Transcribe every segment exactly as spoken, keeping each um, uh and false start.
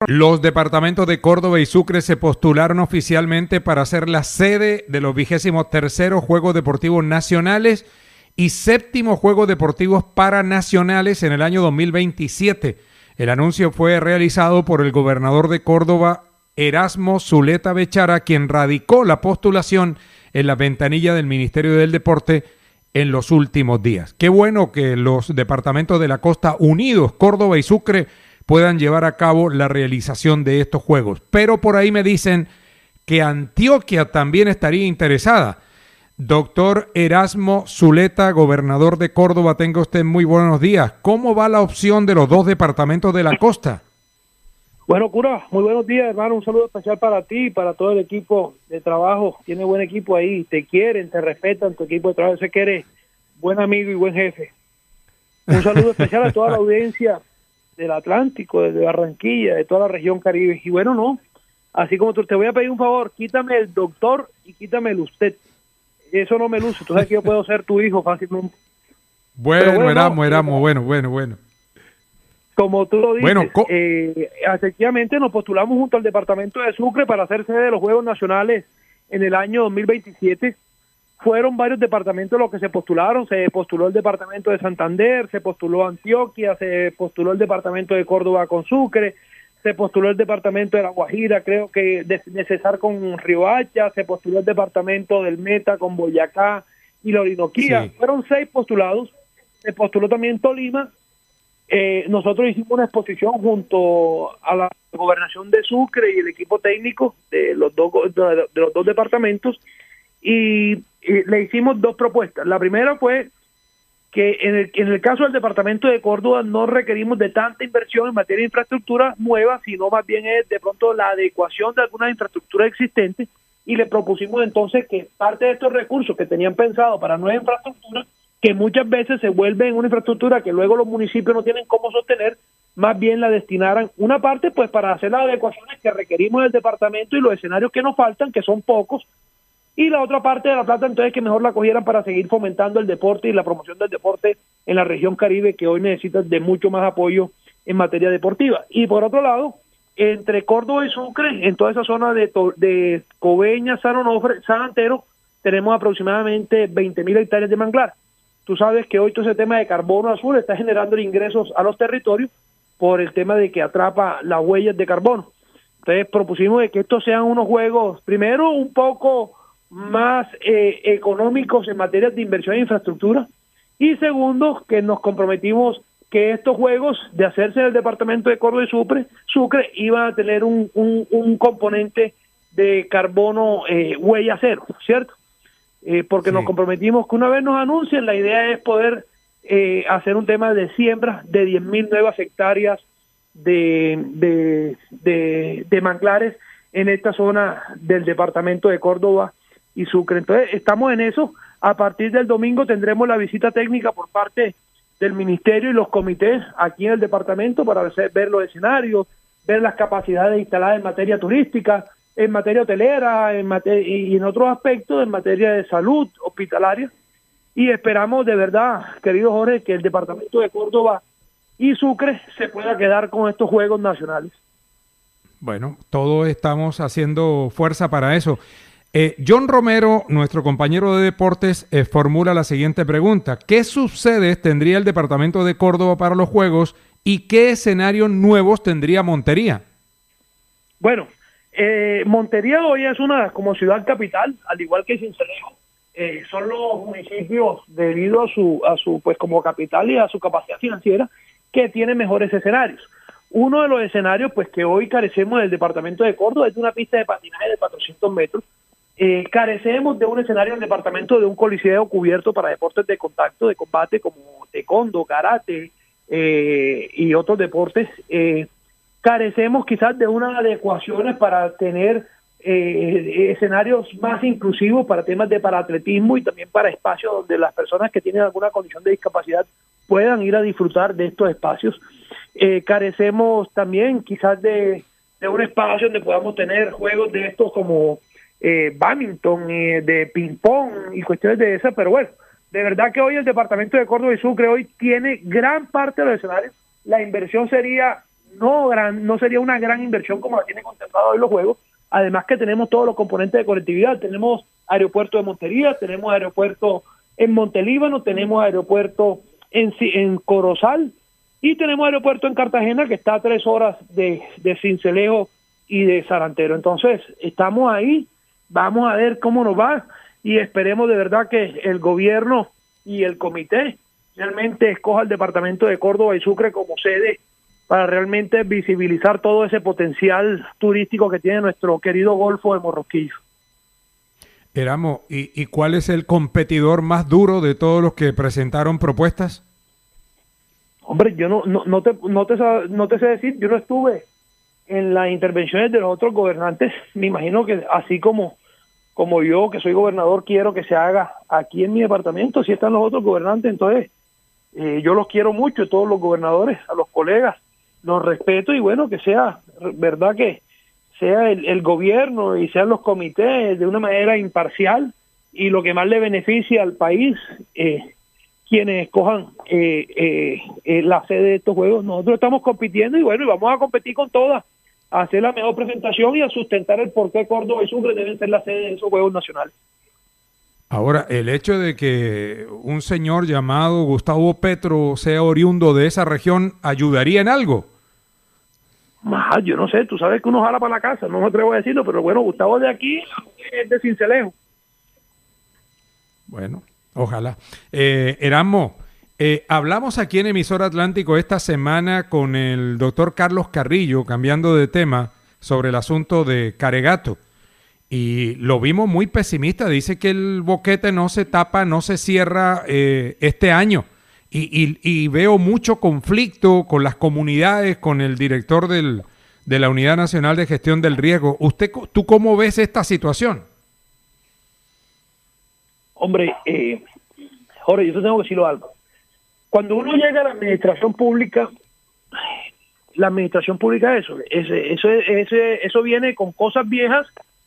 Los departamentos de Córdoba y Sucre se postularon oficialmente para ser la sede de los vigésimos terceros Juegos Deportivos Nacionales y séptimos Juegos Deportivos Paranacionales en el año dos mil veintisiete. El anuncio fue realizado por el gobernador de Córdoba, Erasmo Zuleta Bechara, quien radicó la postulación en la ventanilla del Ministerio del Deporte en los últimos días. Qué bueno que los departamentos de la costa unidos, Córdoba y Sucre, puedan llevar a cabo la realización de estos juegos. Pero por ahí me dicen que Antioquia también estaría interesada. Doctor Erasmo Zuleta, gobernador de Córdoba, tenga usted muy buenos días. ¿Cómo va la opción de los dos departamentos de la costa? Bueno, cura, muy buenos días, hermano. Un saludo especial para ti y para todo el equipo de trabajo. Tiene buen equipo ahí, te quieren, te respetan, tu equipo de trabajo. Sé que eres buen amigo y buen jefe. Un saludo especial a toda la audiencia del Atlántico, de Barranquilla, de toda la región Caribe. Y bueno, no, así como tú, te voy a pedir un favor, quítame el doctor y quítame el usted. Eso no me luce, tú sabes que yo puedo ser tu hijo fácilmente. Bueno, bueno Erasmo, Erasmo, bueno, bueno, bueno. Como tú lo dices, bueno, eh, efectivamente nos postulamos junto al departamento de Sucre para hacer sede de los Juegos Nacionales en el año dos mil veintisiete. Fueron varios departamentos los que se postularon, se postuló el departamento de Santander, se postuló Antioquia, se postuló el departamento de Córdoba con Sucre, se postuló el departamento de La Guajira, creo que de, de Cesar con Riohacha, se postuló el departamento del Meta con Boyacá y la Orinoquía. Sí. Fueron seis postulados, se postuló también Tolima. Eh, nosotros hicimos una exposición junto a la gobernación de Sucre y el equipo técnico de los dos, de, de los dos departamentos, y, y le hicimos dos propuestas. La primera fue que en el, en el caso del departamento de Córdoba no requerimos de tanta inversión en materia de infraestructura nueva, sino más bien es de pronto la adecuación de algunas infraestructuras existentes, y le propusimos entonces que parte de estos recursos que tenían pensado para nueva infraestructura, que muchas veces se vuelve en una infraestructura que luego los municipios no tienen cómo sostener, más bien la destinaran una parte pues para hacer las adecuaciones que requerimos del departamento y los escenarios que nos faltan, que son pocos, y la otra parte de la plata entonces que mejor la cogieran para seguir fomentando el deporte y la promoción del deporte en la región Caribe, que hoy necesita de mucho más apoyo en materia deportiva. Y por otro lado, entre Córdoba y Sucre, en toda esa zona de, de Coveñas, San Onofre, San Antero, tenemos aproximadamente veinte mil hectáreas de manglar. Tú sabes que hoy todo ese tema de carbono azul está generando ingresos a los territorios por el tema de que atrapa las huellas de carbono. Entonces propusimos de que estos sean unos juegos, primero, un poco más eh, económicos en materia de inversión en infraestructura, y segundo, que nos comprometimos que estos juegos, de hacerse en el departamento de Córdoba y Sucre, Sucre iban a tener un, un, un componente de carbono eh, huella cero, ¿cierto? Eh, porque sí. Nos comprometimos que una vez nos anuncien, la idea es poder eh, hacer un tema de siembra de diez mil nuevas hectáreas de, de, de, de manglares en esta zona del departamento de Córdoba y Sucre. Entonces estamos en eso. A partir del domingo tendremos la visita técnica por parte del ministerio y los comités aquí en el departamento para ver los escenarios, ver las capacidades instaladas en materia turística, en materia hotelera, en materia, y en otros aspectos, en materia de salud hospitalaria, y esperamos de verdad, querido Jorge, que el departamento de Córdoba y Sucre se pueda quedar con estos Juegos Nacionales. Bueno, todos estamos haciendo fuerza para eso. Eh, John Romero, nuestro compañero de deportes, eh, formula la siguiente pregunta: ¿qué subsedes tendría el departamento de Córdoba para los Juegos y qué escenarios nuevos tendría Montería? Bueno, Eh, Montería hoy es una como ciudad capital, al igual que Sincelejo, eh, son los municipios debido a su a su pues como capital y a su capacidad financiera que tienen mejores escenarios. Uno de los escenarios pues que hoy carecemos del departamento de Córdoba es de una pista de patinaje de cuatrocientos metros. Eh, carecemos de un escenario en el departamento de un coliseo cubierto para deportes de contacto, de combate como taekwondo, karate eh, y otros deportes. Eh, carecemos quizás de unas adecuaciones para tener eh, escenarios más inclusivos para temas de paraatletismo y también para espacios donde las personas que tienen alguna condición de discapacidad puedan ir a disfrutar de estos espacios. Eh, carecemos también quizás de, de un espacio donde podamos tener juegos de estos como eh, badminton, eh, de ping-pong y cuestiones de esas, pero bueno, de verdad que hoy el departamento de Córdoba y Sucre hoy tiene gran parte de los escenarios. La inversión sería no gran, no sería una gran inversión como la tiene contemplado hoy los Juegos, además que tenemos todos los componentes de conectividad, tenemos aeropuerto de Montería, tenemos aeropuerto en Montelíbano, tenemos aeropuerto en, en Corozal y tenemos aeropuerto en Cartagena que está a tres horas de, de Sincelejo y de Sarantero. Entonces, estamos ahí, vamos a ver cómo nos va y esperemos de verdad que el gobierno y el comité realmente escoja el departamento de Córdoba y Sucre como sede para realmente visibilizar todo ese potencial turístico que tiene nuestro querido Golfo de Morrosquillo. Eramo, ¿y, ¿y cuál es el competidor más duro de todos los que presentaron propuestas? Hombre, yo no, no, no, te, no, te, no te sé decir, yo no estuve en las intervenciones de los otros gobernantes, me imagino que así como, como yo, que soy gobernador, quiero que se haga aquí en mi departamento, si están los otros gobernantes, entonces eh, yo los quiero mucho, todos los gobernadores, a los colegas, los respeto y bueno, que sea, verdad que sea el, el gobierno y sean los comités de una manera imparcial y lo que más le beneficie al país, eh, quienes escojan eh, eh, eh, la sede de estos juegos. Nosotros estamos compitiendo y bueno, y vamos a competir con todas, a hacer la mejor presentación y a sustentar el por qué Córdoba y Sucre deben ser la sede de esos juegos nacionales. Ahora, el hecho de que un señor llamado Gustavo Petro sea oriundo de esa región, ¿ayudaría en algo? Ah, yo no sé, tú sabes que uno jala para la casa, no me atrevo a decirlo, pero bueno, Gustavo de aquí es de Sincelejo. Bueno, ojalá. Eh, Erasmo, eh, hablamos aquí en Emisor Atlántico esta semana con el doctor Carlos Carrillo, cambiando de tema, sobre el asunto de Caregato. Y lo vimos muy pesimista, dice que el boquete no se tapa, no se cierra eh, este año. Y, y, y veo mucho conflicto con las comunidades, con el director del, de la Unidad Nacional de Gestión del Riesgo. ¿Usted, tú cómo ves esta situación? Hombre, eh, Jorge, yo te tengo que decirlo algo. Cuando uno llega a la administración pública, la administración pública eso, ese, eso, ese, eso viene con cosas viejas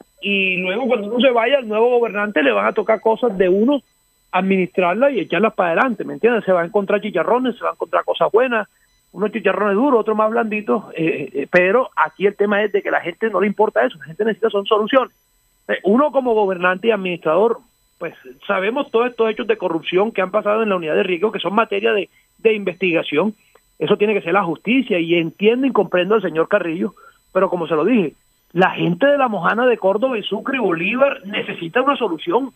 y luego cuando uno se vaya, al nuevo gobernante le van a tocar cosas de uno, administrarlas y echarlas para adelante, ¿me entiendes? Se va a encontrar chicharrones, se va a encontrar cosas buenas, unos chicharrones duros, otros más blanditos, eh, eh, pero aquí el tema es de que a la gente no le importa eso, la gente necesita son soluciones. Eh, uno como gobernante y administrador, pues sabemos todos estos hechos de corrupción que han pasado en la unidad de riesgo, que son materia de, de investigación, eso tiene que ser la justicia, y entiendo y comprendo al señor Carrillo, pero como se lo dije, la gente de la Mojana de Córdoba y Sucre y Bolívar necesita una solución.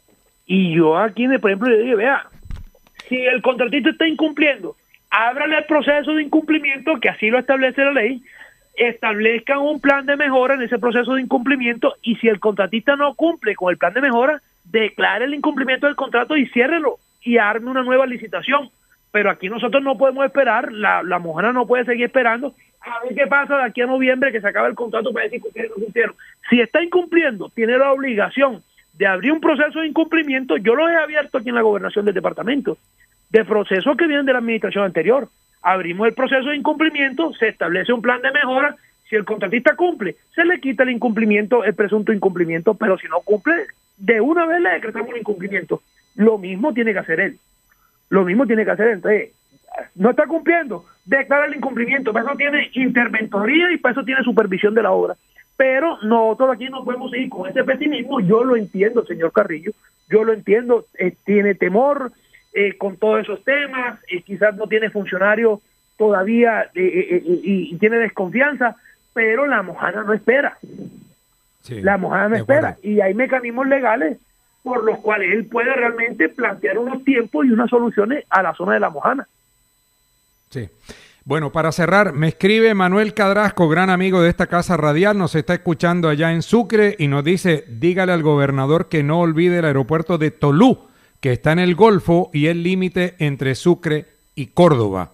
Y yo aquí, por ejemplo, le digo, vea, si el contratista está incumpliendo, ábrale el proceso de incumplimiento, que así lo establece la ley, establezcan un plan de mejora en ese proceso de incumplimiento, y si el contratista no cumple con el plan de mejora, declare el incumplimiento del contrato y ciérrelo, y arme una nueva licitación. Pero aquí nosotros no podemos esperar, la, la Mojana no puede seguir esperando a ver qué pasa de aquí a noviembre, que se acabe el contrato para decir que ustedes no cumplieron. Si está incumpliendo, tiene la obligación de abrir un proceso de incumplimiento. Yo lo he abierto aquí en la gobernación del departamento, de procesos que vienen de la administración anterior. Abrimos el proceso de incumplimiento, se establece un plan de mejora, si el contratista cumple, se le quita el incumplimiento, el presunto incumplimiento, pero si no cumple, de una vez le decretamos un incumplimiento. Lo mismo tiene que hacer él, lo mismo tiene que hacer él. Entonces, no está cumpliendo, declara el incumplimiento, para eso tiene interventoría y para eso tiene supervisión de la obra. Pero nosotros aquí no podemos seguir con ese pesimismo. Yo lo entiendo, señor Carrillo, yo lo entiendo, eh, tiene temor eh, con todos esos temas, eh, quizás no tiene funcionario todavía eh, eh, eh, y, y tiene desconfianza, pero la Mojana no espera. Sí, la Mojana no espera, y hay mecanismos legales por los cuales él puede realmente plantear unos tiempos y unas soluciones a la zona de la Mojana. Sí. Bueno, para cerrar, me escribe Manuel Cadrasco, gran amigo de esta casa radial, nos está escuchando allá en Sucre y nos dice, dígale al gobernador que no olvide el aeropuerto de Tolú, que está en el Golfo y el límite entre Sucre y Córdoba.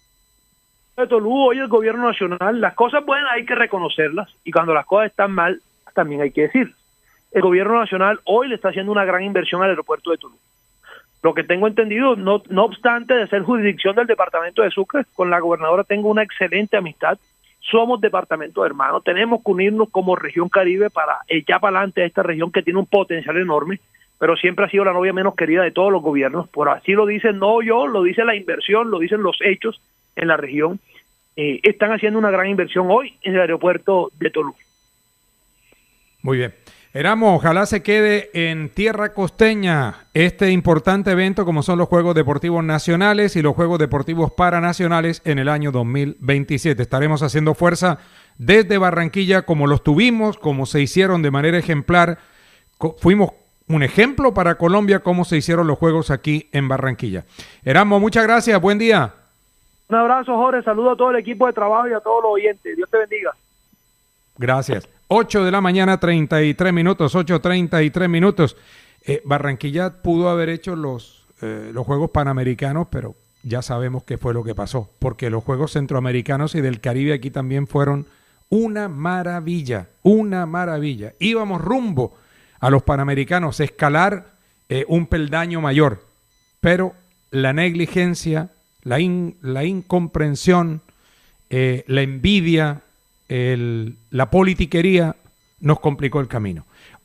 De Tolú, hoy el gobierno nacional, las cosas buenas hay que reconocerlas y cuando las cosas están mal, también hay que decir. El gobierno nacional hoy le está haciendo una gran inversión al aeropuerto de Tolú. Lo que tengo entendido, no, no obstante de ser jurisdicción del departamento de Sucre, con la gobernadora tengo una excelente amistad, somos departamentos hermanos, tenemos que unirnos como región Caribe para echar para adelante a esta región que tiene un potencial enorme, pero siempre ha sido la novia menos querida de todos los gobiernos, por así lo dicen, no yo, lo dice la inversión, lo dicen los hechos en la región. eh, están haciendo una gran inversión hoy en el aeropuerto de Tolú. Muy bien. Erasmo, ojalá se quede en tierra costeña este importante evento como son los Juegos Deportivos Nacionales y los Juegos Deportivos Paranacionales en el año dos mil veintisiete. Estaremos haciendo fuerza desde Barranquilla como los tuvimos, como se hicieron de manera ejemplar. Fuimos un ejemplo para Colombia cómo se hicieron los Juegos aquí en Barranquilla. Erasmo, muchas gracias. Buen día. Un abrazo, Jorge. Saludo a todo el equipo de trabajo y a todos los oyentes. Dios te bendiga. Gracias. ocho de la mañana, treinta y tres minutos, ocho treinta y tres minutos. Eh, Barranquilla pudo haber hecho los, eh, los Juegos Panamericanos, pero ya sabemos qué fue lo que pasó, porque los Juegos Centroamericanos y del Caribe aquí también fueron una maravilla, una maravilla. Íbamos rumbo a los Panamericanos, escalar eh, un peldaño mayor, pero la negligencia, la, in, la incomprensión, eh, la envidia, El, la politiquería nos complicó el camino.